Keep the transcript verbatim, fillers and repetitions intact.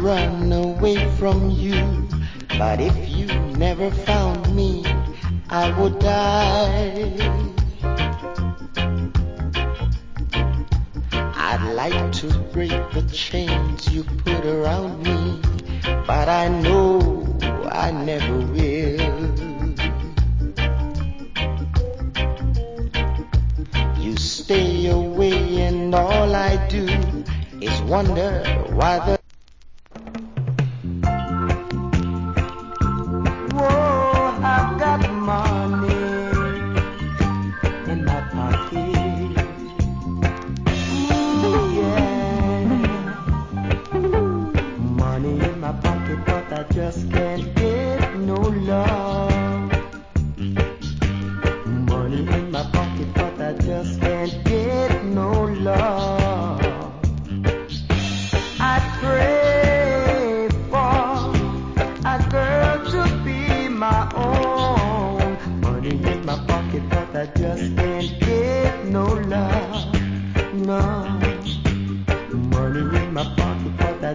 run away from you. But if you never found me, I would die. I'd like to break the chains you put around me, but I know I never will. You stay away and all I do is wonder why the